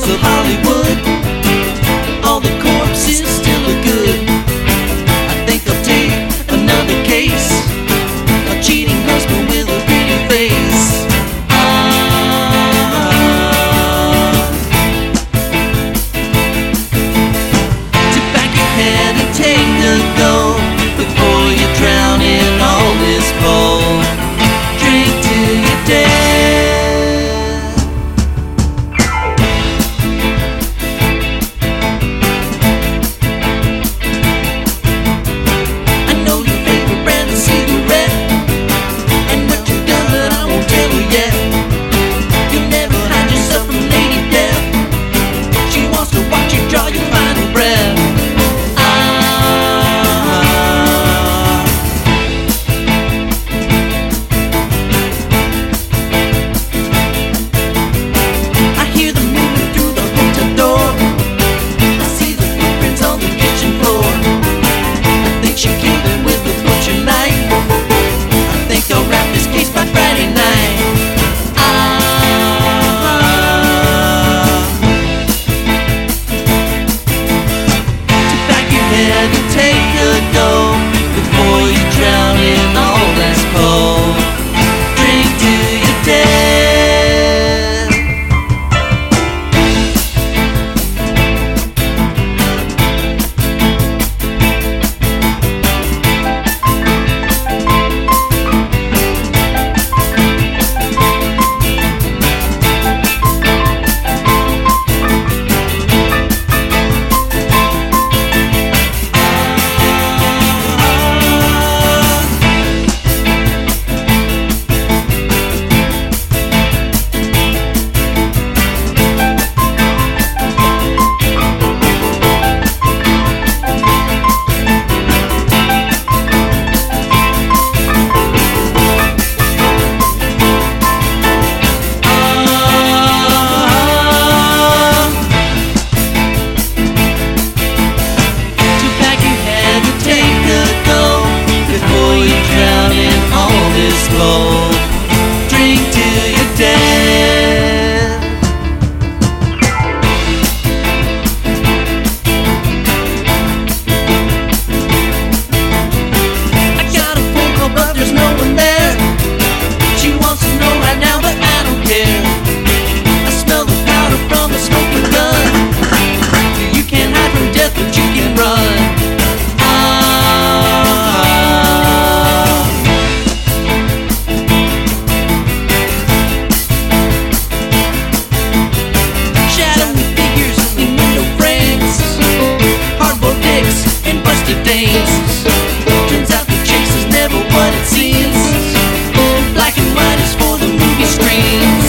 walls of Hollywood. All the corpses still look good. I think I'll take another case, a cheating husband with a pretty face. Tip back your head and take a go before you drown in all this bowl. Drink till you're dead. I know your favorite brand of cigarette and what you've done, but I won't tell her yet. You'll never hide yourself from Lady Death. She wants to watch you draw your final breath. Drink till you're dead. I got a phone call, but there's no one there. She wants to know right now, but I don't care. I smell the powder from a smoking gun. You can't hide from death, but you can run. Turns out the chase is never what it seems. Black and white is for the movie screens.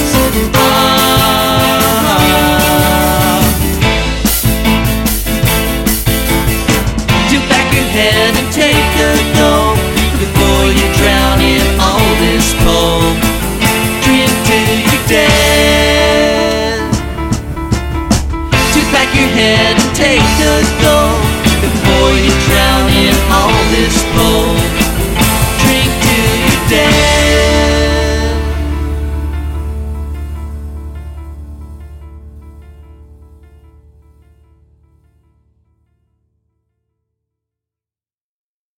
Tilt back your head and take a go before you drown in all this coal. Drink till you're dead. Tilt back your head and take a go